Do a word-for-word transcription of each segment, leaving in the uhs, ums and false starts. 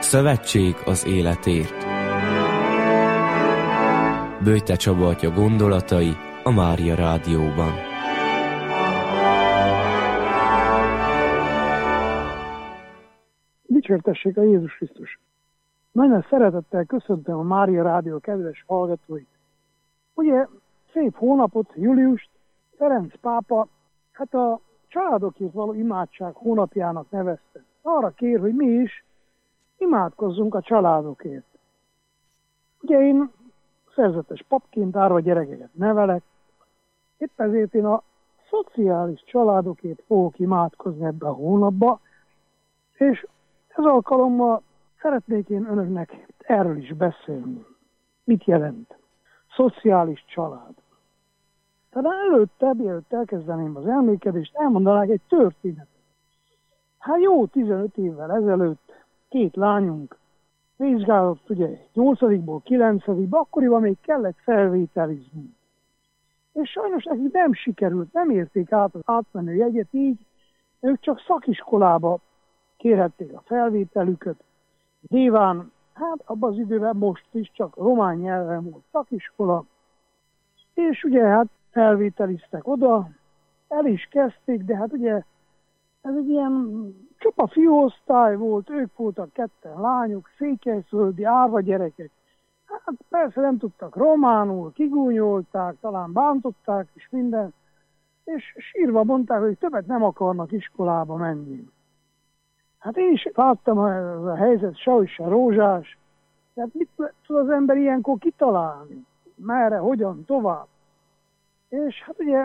Szövetség az életért. Böjte Csaba atya gondolatai a Mária Rádióban. Dicsértessék a Jézus Krisztus! Nagyon szeretettel köszöntöm a Mária Rádió kedves hallgatóit. Ugye szép hónapot, júliust, Ferenc pápa hát a családokért való imádság hónapjának nevezte. Arra kér, hogy mi is imádkozzunk a családokért. Ugye én szerzetes papként árva gyerekeket nevelek, épp ezért én a szociális családokért fogok imádkozni ebbe a hónapba, és ez alkalommal szeretnék én önöknek erről is beszélni. Mit jelent szociális család? Tehát előtte, mielőtt elkezdeném az elmékedést, elmondanák egy történetet. Hát jó tizenöt évvel ezelőtt két lányunk vizsgálott, ugye nyolcadikból kilencedikbe, akkoriban még kellett felvételizni. És sajnos nekik nem sikerült, nem érték át az átmenő jegyet, így ők csak szakiskolába kérhették a felvételüket. Nyilván, hát abban az időben most is csak román nyelven volt szakiskola, és ugye hát felvételiztek oda, el is kezdték, de hát ugye ez egy ilyen csupa fiúosztály volt, ők voltak ketten lányok, székelyföldi árva gyerekek. Hát persze nem tudtak románul, kigúnyolták, talán bántották is minden, és sírva mondták, hogy többet nem akarnak iskolába menni. Hát én is láttam, hogy ez a helyzet sehogy se rózsás, tehát mit tud az ember ilyenkor kitalálni? Merre, hogyan, tovább? És hát ugye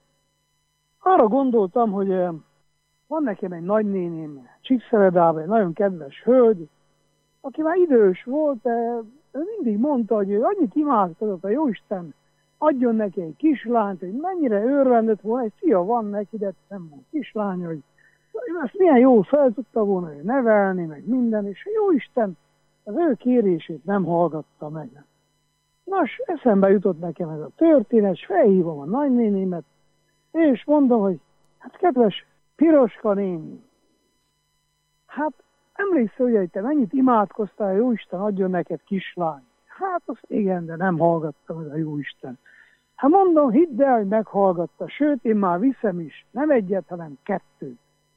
arra gondoltam, hogy van nekem egy nagynéném, Csíkszeredában, egy nagyon kedves hölgy, aki már idős volt, de ő mindig mondta, hogy ő annyit imádkozott, a Jóisten adjon neki egy kislányt, hogy mennyire örvendett volna, egy fia van neki, de nem volt kislány, hogy ezt milyen jól fel tudta volna ő nevelni, meg minden, és a Jóisten az ő kérését nem hallgatta meg. Nos, eszembe jutott nekem ez a történet, és felhívom a nagynénémet, és mondom, hogy hát kedves Piroska néni, hát emlékszel, hogy te mennyit imádkoztál, a Jóisten adjon neked kislány. Hát azt igen, de nem hallgattam ez a Jóisten. Hát mondom, hidd el, hogy meghallgatta, sőt, én már viszem is, nem egyet, hanem kettőt.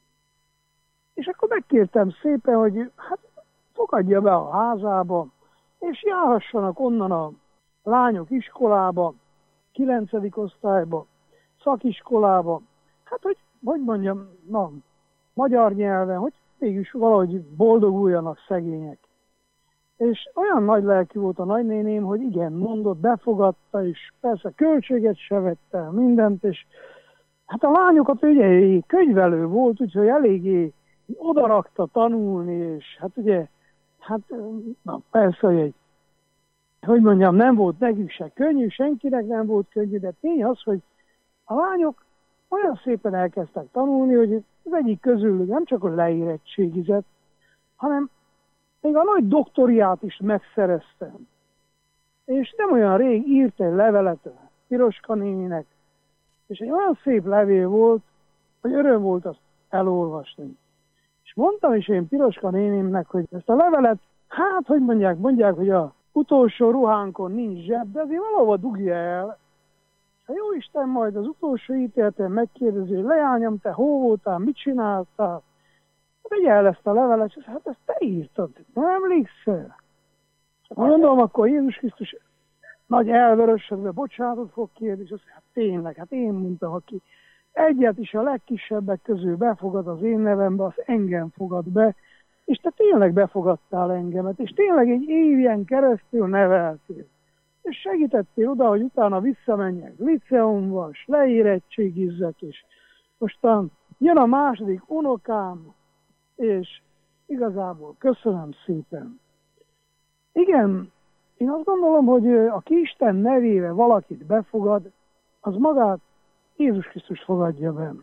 És akkor megkértem szépen, hogy hát fogadja be a házába, és járhassanak onnan a lányok iskolába, kilencedik osztályba, szakiskolába, hát hogy, hogy mondjam, na, magyar nyelven, hogy mégis valahogy boldoguljanak szegények. És olyan nagy lelkű volt a nagynéném, hogy igen, mondott, befogadta, és persze költséget se vette, mindent, és hát a lányokat ugye könyvelő volt, úgyhogy eléggé odarakta tanulni, és hát ugye, hát na persze, hogy egy, hogy mondjam, nem volt nekik se könnyű, senkinek nem volt könnyű, de tény az, hogy a lányok olyan szépen elkezdtek tanulni, hogy az egyik közülük nem csak a leérettségizett, hanem még a nagy doktoriát is megszereztem. És nem olyan rég írt egy levelet a Piroska néninek, és egy olyan szép levél volt, hogy öröm volt azt elolvasni. És mondtam is én Piroska nénémnek, hogy ezt a levelet, hát, hogy mondják, mondják, hogy a utolsó ruhánkon nincs zseb, de azért valahova dugja el. Ha Jóisten majd az utolsó ítéleten megkérdezi, hogy leányom, te hol voltál, mit csináltál? Vegye el ezt a levelet, és hát ezt te írtad, nem emlékszel? Mondom, akkor Jézus Krisztus nagy elvörösödve bocsánatot fog kérni, és azt hát tényleg, hát én mondtam, aki egyet is a legkisebbek közül befogad az én nevembe, az engem fogad be, és te tényleg befogadtál engemet, és tényleg egy évjen keresztül neveltél. És segítettél oda, hogy utána visszamenjek liceumba, és leérettségizzek, és mostan jön a második unokám, és igazából köszönöm szépen. Igen, én azt gondolom, hogy aki Isten nevébe valakit befogad, az magát Jézus Krisztus fogadja be.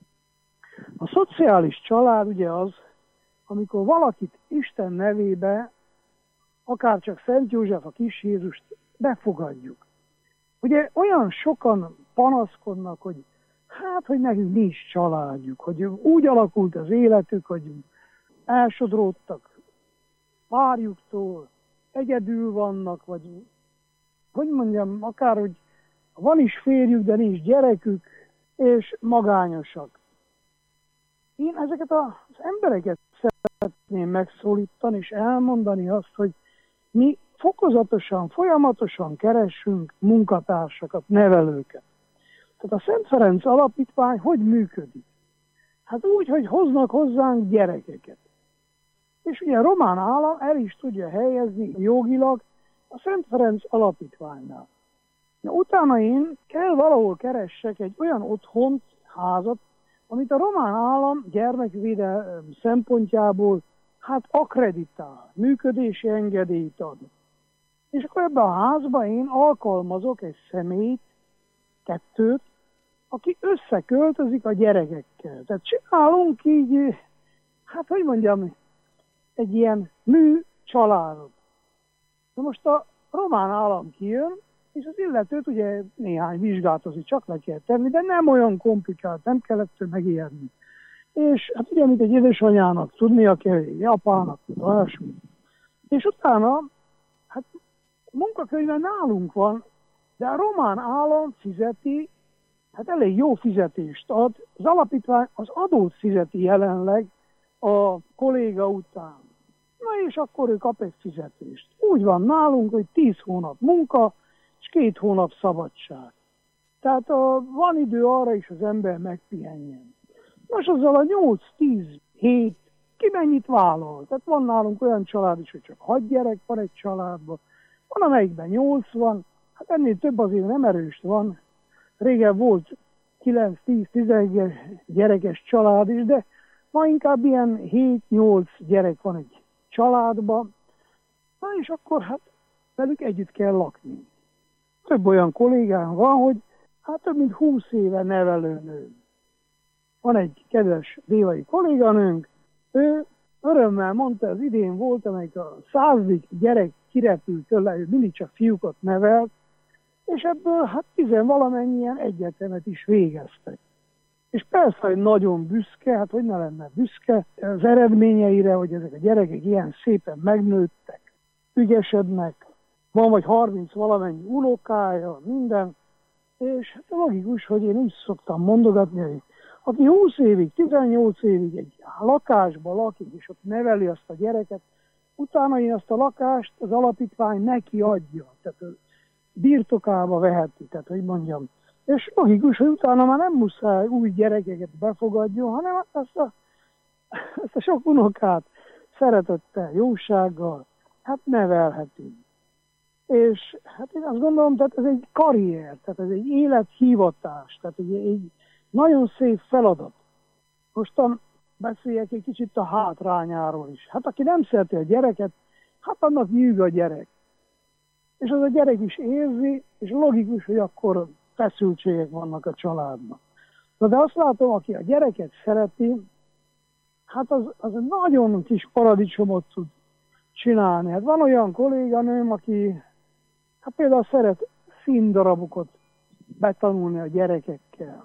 A szociális család ugye az, amikor valakit Isten nevébe, akár csak Szent József, a kis Jézust befogadjuk. Ugye olyan sokan panaszkodnak, hogy hát, hogy nekünk nincs családjuk, hogy úgy alakult az életük, hogy elsodródtak párjuktól egyedül vannak, vagy hogy mondjam, akár, hogy van is férjük, de nincs gyerekük, és magányosak. Én ezeket az embereket szeretném megszólítani, és elmondani azt, hogy mi fokozatosan, folyamatosan keressünk munkatársakat, nevelőket. Tehát a Szent Ferenc Alapítvány hogy működik? Hát úgy, hogy hoznak hozzánk gyerekeket. És ugye a román állam el is tudja helyezni jogilag a Szent Ferenc Alapítványnál. De utána én kell valahol keressek egy olyan otthont, házat, amit a román állam gyermekvédelem szempontjából hát akkreditál, működési engedélyt ad. És akkor ebben a házban én alkalmazok egy személyt, kettőt, aki összeköltözik a gyerekekkel. Tehát csinálunk így, hát hogy mondjam, egy ilyen mű családot. Na most a román állam kijön, és az illetőt ugye néhány vizsgálatot csak le kell tenni, de nem olyan komplikált, nem kellett megijedni. És hát ugye, mint egy édesanyának tudnia kell, egy apának, olyasmi. És utána, hát munkakönyve nálunk van, de a román állam fizeti, hát elég jó fizetést ad, az alapítvány az adót fizeti jelenleg a kolléga után. Na és akkor ő kap egy fizetést. Úgy van nálunk, hogy tíz hónap munka, és két hónap szabadság. Tehát a, van idő arra is, az ember megpihenjen. Most azzal a nyolc-tíz hét ki mennyit vállal. Tehát van nálunk olyan család is, hogy csak hat gyerek van egy családban, van amelyikben nyolc van, hát ennél több azért nem erős van. Régen volt kilenc-tíz-tizenegy gyerekes család is, de ma inkább ilyen hét-nyolc gyerek van egy családban. Na és akkor hát velük együtt kell lakni. Több olyan kollégám van, hogy hát több mint húsz éve nevelőnő. Van egy kedves dévai kolléganőnk, ő örömmel mondta, az idén volt, amelyik a századik gyerek kirepült tőle, ő mindig csak fiúkat nevelt, és ebből hát tizenvalamennyien egyetemet is végeztek. És persze, hogy nagyon büszke, hát hogy ne lenne büszke az eredményeire, hogy ezek a gyerekek ilyen szépen megnőttek, ügyesednek, van vagy harminc valamennyi unokája, minden, és hát logikus, hogy én úgy szoktam mondogatni, hogy aki húsz évig, tizennyolc évig egy lakásban lakik, és ott neveli azt a gyereket, utána én azt a lakást az alapítvány neki adja, tehát birtokába veheti, tehát hogy mondjam. És logikus, hogy utána már nem muszáj új gyerekeket befogadjon, hanem azt a, azt a sok unokát szeretettel, jósággal, hát nevelheti. És hát én azt gondolom, tehát ez egy karrier, tehát ez egy élethivatás, tehát egy, egy nagyon szép feladat. Mostan beszéljek egy kicsit a hátrányáról is. Hát aki nem szereti a gyereket, hát annak nyűg a gyerek. És az a gyerek is érzi, és logikus, hogy akkor feszültségek vannak a családban. Na de azt látom, aki a gyereket szereti, hát az, az nagyon kis paradicsomot tud csinálni. Hát van olyan kolléganőm, aki hát például szeret színdarabokat betanulni a gyerekekkel.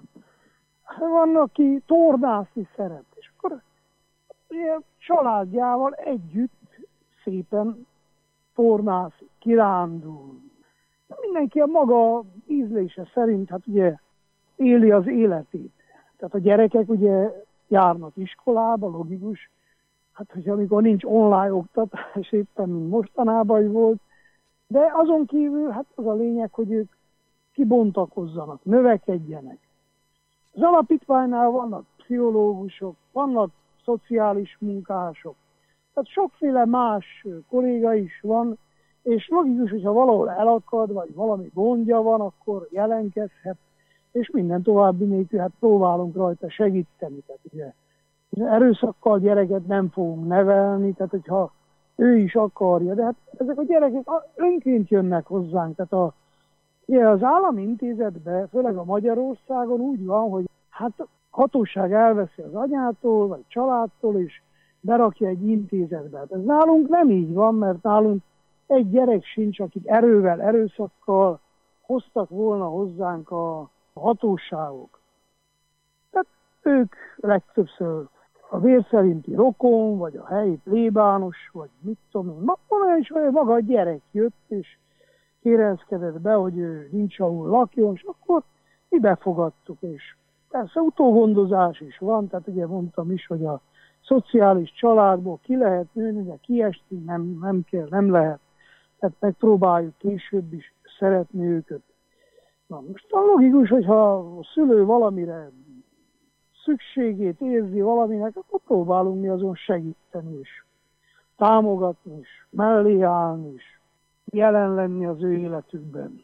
Van, aki tornászni szeret, és akkor ilyen családjával együtt szépen tornászik, kirándul. Mindenki a maga ízlése szerint hát ugye éli az életét. Tehát a gyerekek ugye járnak iskolába, logikus. Hát, hogy amikor nincs online oktatás, éppen mint mostanában volt, de azon kívül hát az a lényeg, hogy ők kibontakozzanak, növekedjenek. Az alapítványnál vannak pszichológusok, vannak szociális munkások, tehát sokféle más kolléga is van, és logikus, hogyha valahol elakad, vagy valami gondja van, akkor jelentkezhet, és minden további nélkül hát próbálunk rajta segíteni. Tehát ugye erőszakkal gyereket nem fogunk nevelni, tehát hogyha ő is akarja, de hát ezek a gyerekek önként jönnek hozzánk, tehát a, ugye az állami intézetben, főleg a Magyarországon úgy van, hogy hát hatóság elveszi az anyától, vagy családtól, és berakja egy intézetbe. Hát ez nálunk nem így van, mert nálunk egy gyerek sincs, akik erővel, erőszakkal hoztak volna hozzánk a hatóságok. Tehát ők legtöbbször a vér szerinti rokon, vagy a helyi plébános, vagy mit tudom én, olyan is, hogy maga a gyerek jött, és kérelszkedett be, hogy ő nincs ahol lakjon, és akkor mi befogadtuk, és persze utógondozás is van, tehát ugye mondtam is, hogy a szociális családból ki lehet nőni, de kiesni nem, nem kell, nem lehet. Tehát megpróbáljuk később is szeretni őket. Na most a logikus, hogyha a szülő valamire szükségét érzi valaminek, akkor próbálunk mi azon segíteni is, támogatni is, mellé állni is, jelen lenni az ő életükben.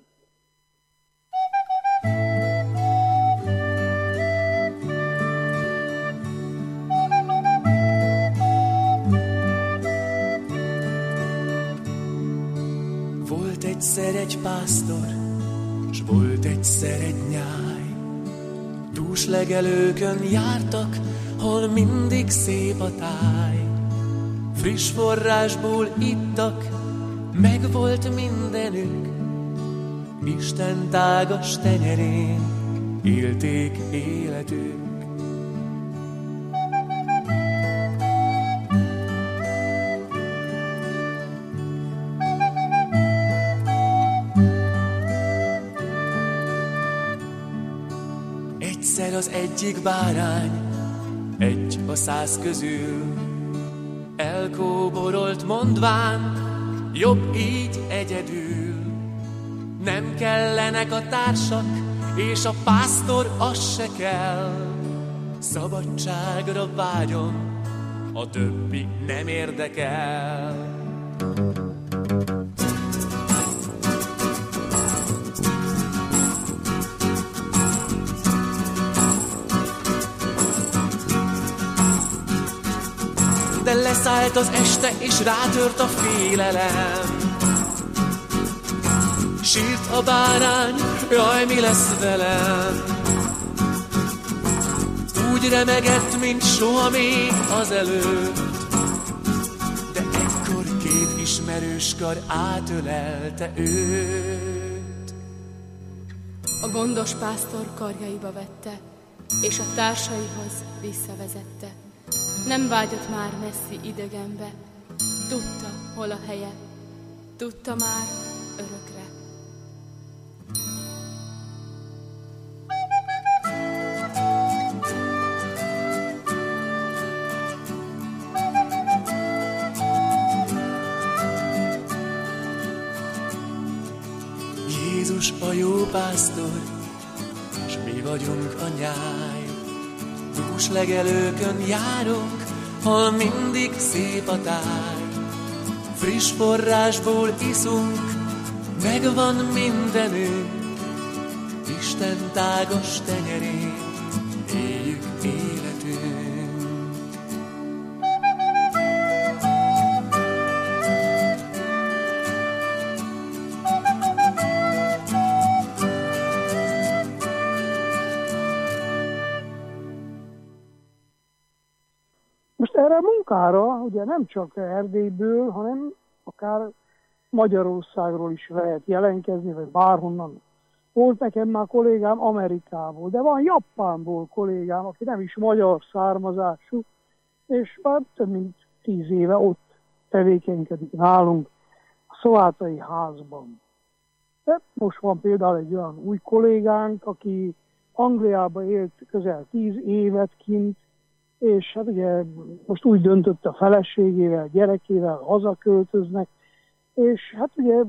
Volt egyszer egy pásztor, s volt egyszer egy nyáj. Dús legelőkön jártak, hol mindig szép a táj. Friss forrásból ittak, meg volt mindenük. Isten tágas tenyerén élték életük. Egyszer az egyik bárány, egy a száz közül, elkóborolt mondván, jobb így egyedül. Nem kellenek a társak, és a pásztor az se kell. Szabadságra vágyom, a többi nem érdekel. De leszállt az este, és rátört a félelem. Sírt a bárány, jaj, mi lesz velem? Úgy remegett, mint soha még azelőtt. De ekkor két ismerős kar átölelte őt. A gondos pásztor karjaiba vette, és a társaihoz visszavezette. Nem vágyott már messzi idegenbe, tudta, hol a helye, tudta már örökre. Jézus a jó pásztor, s mi vagyunk a nyáj. Dús legelőkön járunk, hol mindig szép a táj. Friss forrásból iszunk, megvan mindenünk. Isten tágas tenyerén éljük életünk. Erre a munkára ugye nem csak Erdélyből, hanem akár Magyarországról is lehet jelentkezni, vagy bárhonnan. Volt nekem már kollégám Amerikából, de van Japánból kollégám, aki nem is magyar származású, és már több mint tíz éve ott tevékenykedik nálunk a Szovátai házban. De most van például egy olyan új kollégánk, aki Angliában élt közel tíz évet kint, és hát ugye most úgy döntött a feleségével, gyerekével, hazaköltöznek, és hát ugye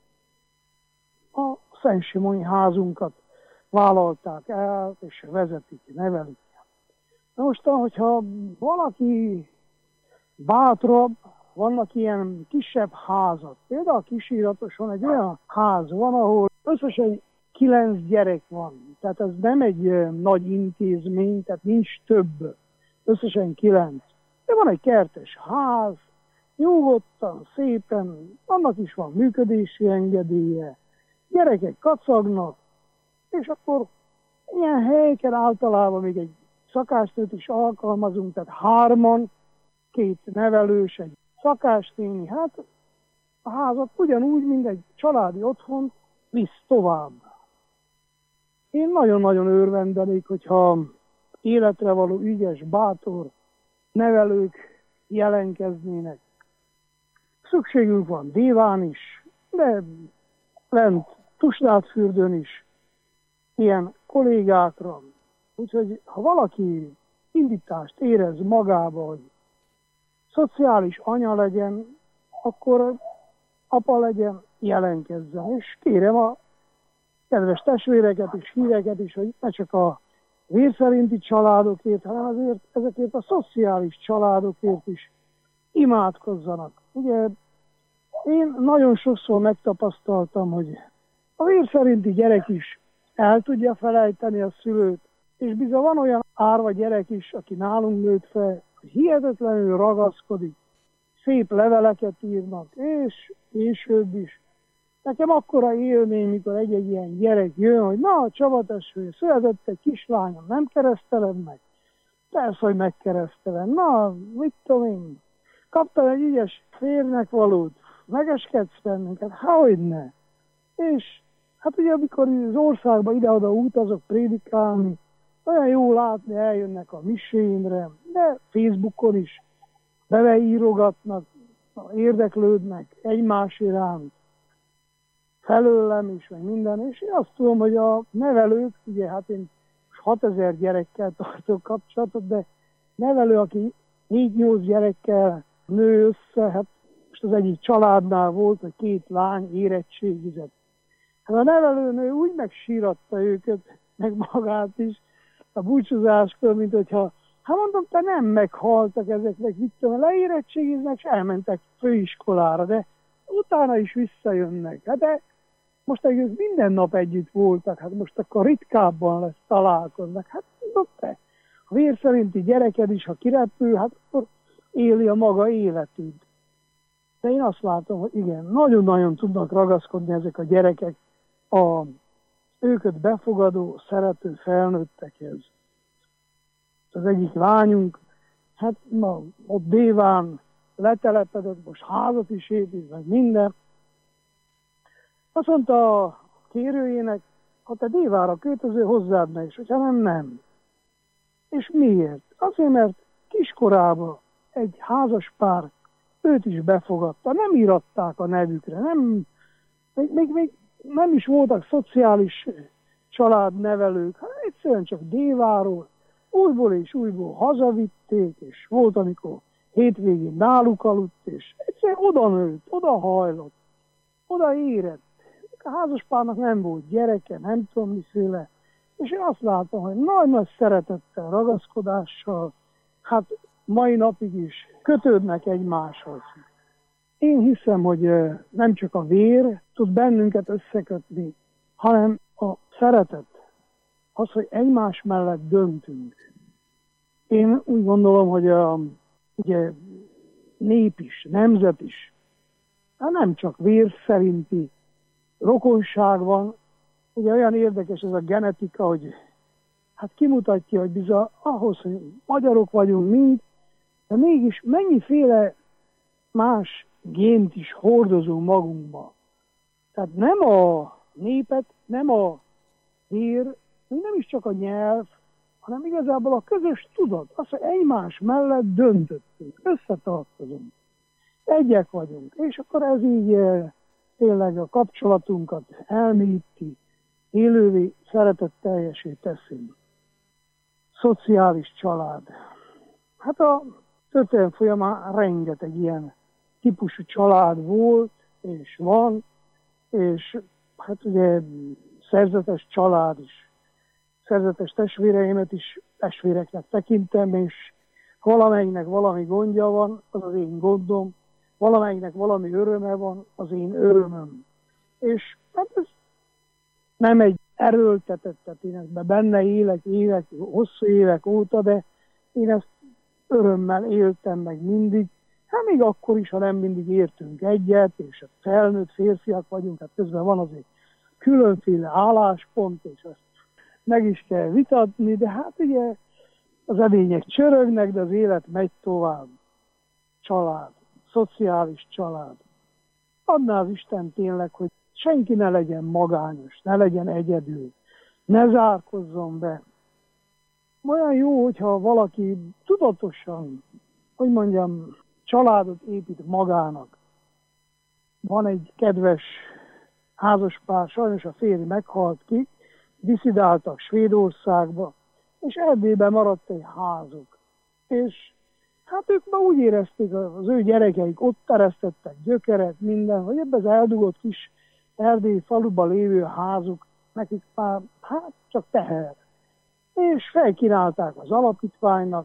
a Szent-Simonyi házunkat vállalták el, és vezetik, nevelik. Na most, hogyha valaki bátrabb, vannak ilyen kisebb házak. Például Kisíratoson egy olyan ház van, ahol összesen kilenc gyerek van. Tehát ez nem egy nagy intézmény, tehát nincs több. Összesen kilenc. De van egy kertes ház, nyugodtan, szépen, annak is van működési engedélye, gyerekek kacagnak, és akkor ilyen helyeken általában még egy szakásnőt is alkalmazunk, tehát hárman, két nevelős, egy szakásnéni, hát a házat ugyanúgy, mint egy családi otthon visz tovább. Én nagyon-nagyon örvendenék, hogyha életre való ügyes, bátor nevelők jelenkeznének. Szükségünk van Déván is, de lent Tusnádfürdőn is ilyen kollégákra. Úgyhogy ha valaki indítást érez magába, hogy szociális anya legyen, akkor apa legyen, jelenkezzen. És kérem a kedves testvéreket és híveket is, hogy ne csak a vérszerinti családokért, hanem azért ezekért a szociális családokért is imádkozzanak. Ugye én nagyon sokszor megtapasztaltam, hogy a vérszerinti gyerek is el tudja felejteni a szülőt, és bizony van olyan árva gyerek is, aki nálunk nőtt fel, hihetetlenül ragaszkodik, szép leveleket írnak, és később is. Nekem akkora élmény, mikor egy-egy ilyen gyerek jön, hogy na, Csaba testvére, született egy kislányom, nem kereszteled meg? Persze, hogy megkeresztelem. Na, mit tudom én, kaptam egy ügyes férnek valót, megeskedsz bennünket? Hogyne. És hát ugye, amikor az országban ide-oda utazok prédikálni, olyan jó látni, eljönnek a misémre, de Facebookon is beveírogatnak, érdeklődnek egymás iránt, felőlem is, meg minden, és én azt tudom, hogy a nevelők, ugye hát én hatezer gyerekkel tartok kapcsolatot, de nevelő, aki négy-nyolc gyerekkel nő össze, hát most az egyik családnál volt, hogy két lány érettségizett. Hát a nevelőnő úgy megsíratta őket, meg magát is a búcsúzáskor, mint hogyha, hát mondom, te nem meghaltak ezeknek, mit tudom, leérettségiznek, és elmentek főiskolára, de utána is visszajönnek. Hát de most ők minden nap együtt voltak, hát most akkor ritkábban lesz találkoznak. Hát mondom, te, a vérszerinti gyereked is, ha kirepül, hát akkor éli a maga életét. De én azt látom, hogy igen, nagyon-nagyon tudnak ragaszkodni ezek a gyerekek a őket befogadó, szerető felnőttekhez. Az egyik lányunk, hát na, ott Déván letelepedett, most házat is épít, meg minden. Azt mondta a kérőjének, ha te Dévára költöző, hozzád meg, és hogyha nem, nem. És miért? Azért, mert kiskorában egy házas pár őt is befogadta, nem íratták a nevükre, nem, még, még, még nem is voltak szociális családnevelők, hanem egyszerűen csak Déváról, újból és újból hazavitték, és volt, amikor hétvégén náluk aludt, és egyszerűen oda nőtt, oda hajlott, oda érett. A házaspárnak nem volt gyereke, nem tudom miféle, és én azt látom, hogy nagy-nagy szeretettel, ragaszkodással, hát mai napig is kötődnek egymáshoz. Én hiszem, hogy nem csak a vér tud bennünket összekötni, hanem a szeretet, az, hogy egymás mellett döntünk. Én úgy gondolom, hogy a ugye, nép is, nemzet is, hát nem csak vér szerinti rokonság van, ugye olyan érdekes ez a genetika, hogy hát kimutatja, hogy bizony ahhoz, hogy magyarok vagyunk mind, de mégis mennyiféle más gént is hordozunk magunkba. Tehát nem a népet, nem a vér, nem is csak a nyelv, hanem igazából a közös tudat, az, hogy egymás mellett döntöttünk, összetartozunk, egyek vagyunk, és akkor ez így tényleg a kapcsolatunkat elmélyíti, élővé, szeretetteljesé teszi. Szociális család. Hát a történelem folyamán rengeteg ilyen típusú család volt, és van, és hát ugye szerzetes család is. Szerzetes testvéreimet is testvéreknek tekintem, és valamelyiknek valami gondja van, az az én gondom, valamelyiknek valami öröme van, az én örömöm. És hát ez nem egy erőltetett, tehát én ebben benne élek, évek, hosszú évek óta, de én ezt örömmel éltem meg mindig. Hát még akkor is, ha nem mindig értünk egyet, és felnőtt férfiak vagyunk, hát közben van azért különféle álláspont, és ezt meg is kell vitatni, de hát ugye az edények csörögnek, de az élet megy tovább. Család, szociális család. Adná az Isten tényleg, hogy senki ne legyen magányos, ne legyen egyedül, ne zárkozzon be. Olyan jó, hogyha valaki tudatosan hogy mondjam, családot épít magának. Van egy kedves házaspár, sajnos a férj meghalt ki, diszidáltak Svédországba, és Erdélyben maradt egy házuk. És hát ők ma úgy érezték, az ő gyerekeik ott teresztettek gyökeret, minden, hogy ebben az eldugott kis erdélyi faluban lévő házuk, nekik már hát csak teher. És felkínálták az alapítványnak.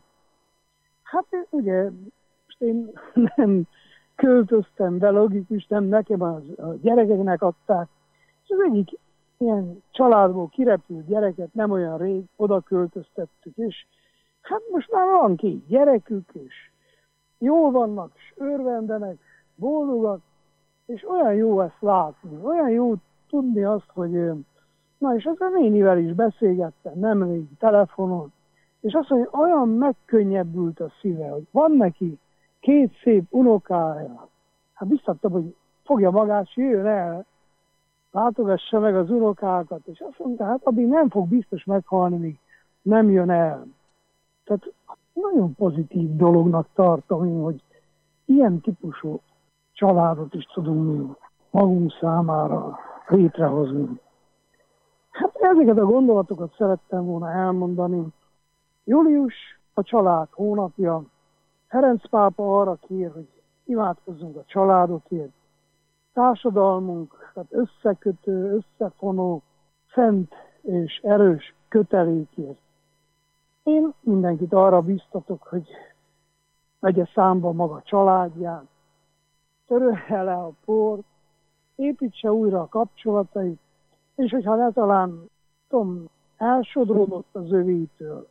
Hát ugye, most én nem költöztem be, logikus, nem nekem a gyerekeknek adták. És az egyik ilyen családból kirepült gyereket nem olyan rég oda költöztettük, és hát most már van két gyerekük, és jól vannak, és örvendenek, boldogak, és olyan jó ezt látni, olyan jó tudni azt, hogy na és ezzel nénivel is beszélgettem nemrég telefonon, és azt, hogy olyan megkönnyebbült a szíve, hogy van neki két szép unokája. Hát biztattam, hogy fogja magát, és jöjjön el, látogassa meg az unokákat, és azt mondta, hát addig nem fog biztos meghalni, míg nem jön el. Tehát nagyon pozitív dolognak tartom én, hogy ilyen típusú családot is tudunk mi magunk számára létrehozni. Hát ezeket a gondolatokat szerettem volna elmondani. Július a család hónapja. Ferenc pápa arra kér, hogy imádkozzunk a családokért. Társadalmunk, tehát összekötő, összefonó, szent és erős kötelékért. Én mindenkit arra biztatok, hogy vegye számba maga családját, törölje le a port, építse újra a kapcsolatait, és hogyha ne talán, tudom, elsodródott az övétől,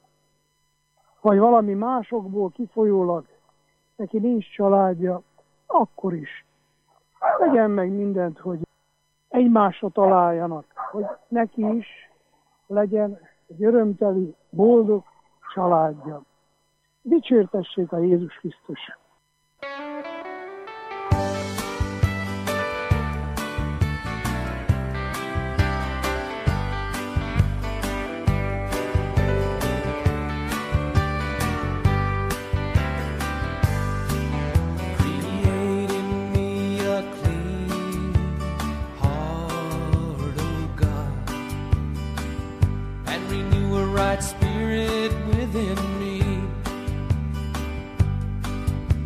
vagy valami másokból kifolyólag neki nincs családja, akkor is legyen meg mindent, hogy egymásra találjanak, hogy neki is legyen egy örömteli, boldog családja. Dicsértessék a Jézus Krisztus! Spirit within me.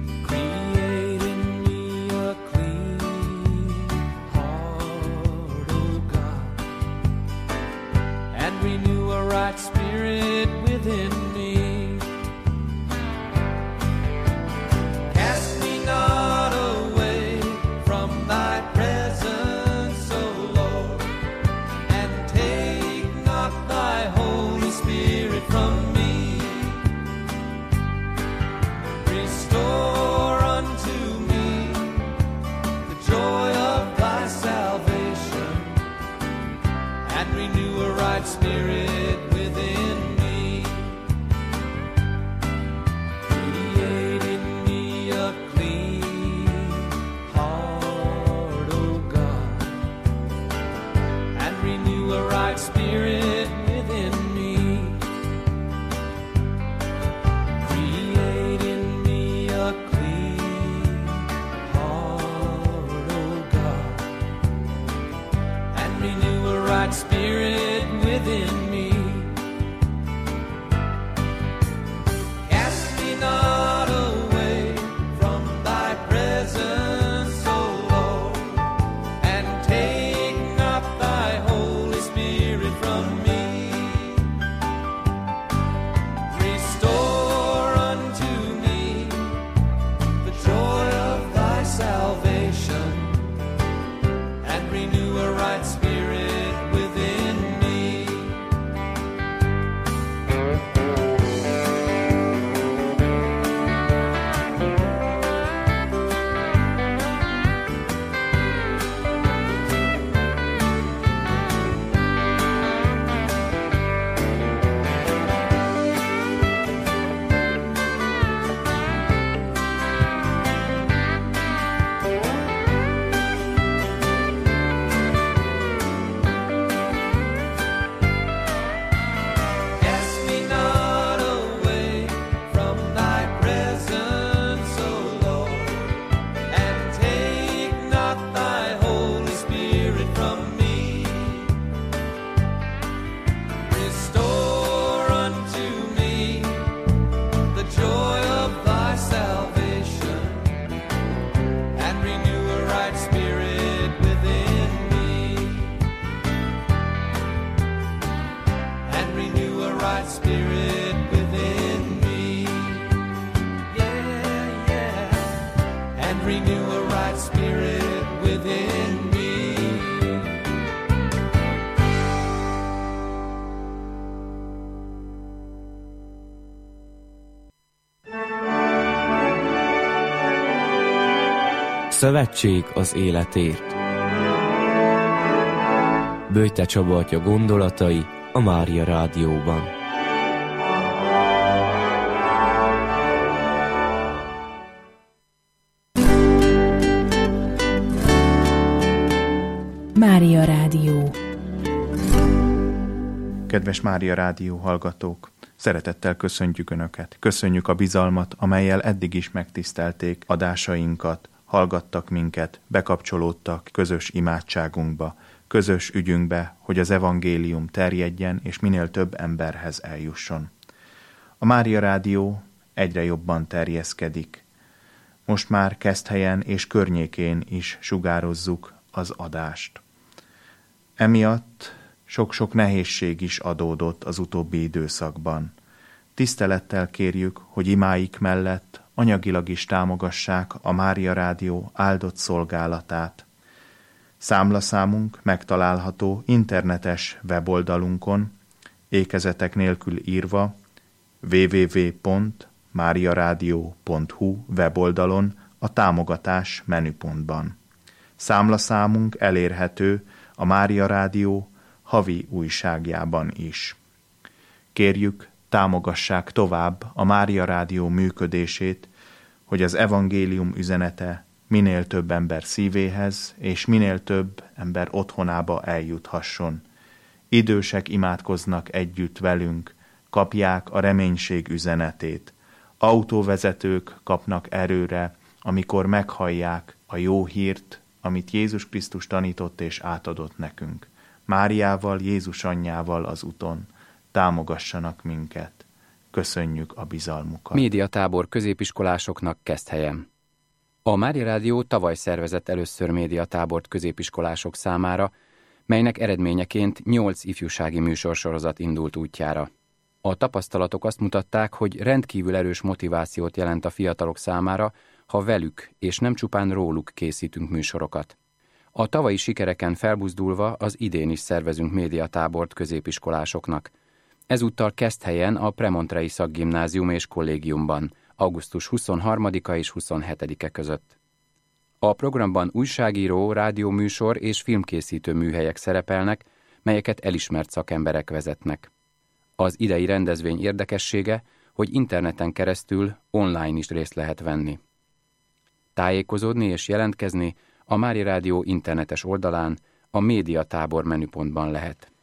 and renew a right spirit within me. Szövetség az életért. Böjte Csaba atya gondolatai a Mária Rádióban. Mária Rádió. Kedves Mária Rádió hallgatók! Szeretettel köszöntjük Önöket. Köszönjük a bizalmat, amellyel eddig is megtisztelték adásainkat, hallgattak minket, bekapcsolódtak közös imádságunkba, közös ügyünkbe, hogy az evangélium terjedjen és minél több emberhez eljusson. A Mária Rádió egyre jobban terjeszkedik. Most már Keszthelyen és környékén is sugározzuk az adást. Emiatt sok-sok nehézség is adódott az utóbbi időszakban. Tisztelettel kérjük, hogy imáik mellett anyagilag is támogassák a Mária Rádió áldott szolgálatát. Számlaszámunk megtalálható internetes weboldalunkon, ékezetek nélkül írva double-u double-u double-u pont mariaradio pont hu weboldalon a támogatás menüpontban. Számlaszámunk elérhető a Mária Rádió havi újságjában is. Kérjük, támogassák tovább a Mária Rádió működését, hogy az evangélium üzenete minél több ember szívéhez és minél több ember otthonába eljuthasson. Idősek imádkoznak együtt velünk, kapják a reménység üzenetét. Autóvezetők kapnak erőre, amikor meghallják a jó hírt, amit Jézus Krisztus tanított és átadott nekünk. Máriával, Jézus anyjával az úton támogassanak minket. Köszönjük a bizalmukat. Médiatábor középiskolásoknak Keszthelyen. A Mária Rádió tavaly szervezett először médiatábort középiskolások számára, melynek eredményeként nyolc ifjúsági műsorsorozat indult útjára. A tapasztalatok azt mutatták, hogy rendkívül erős motivációt jelent a fiatalok számára, ha velük és nem csupán róluk készítünk műsorokat. A tavalyi sikereken felbuzdulva az idén is szervezünk médiatábort középiskolásoknak. Ezúttal Keszthelyen a Premontrei Szakgimnázium és Kollégiumban, augusztus huszonharmadika és huszonhetedike között. A programban újságíró, rádióműsor és filmkészítő műhelyek szerepelnek, melyeket elismert szakemberek vezetnek. Az idei rendezvény érdekessége, hogy interneten keresztül online is részt lehet venni. Tájékozódni és jelentkezni a Mária Rádió internetes oldalán, a médiatábor menüpontban lehet.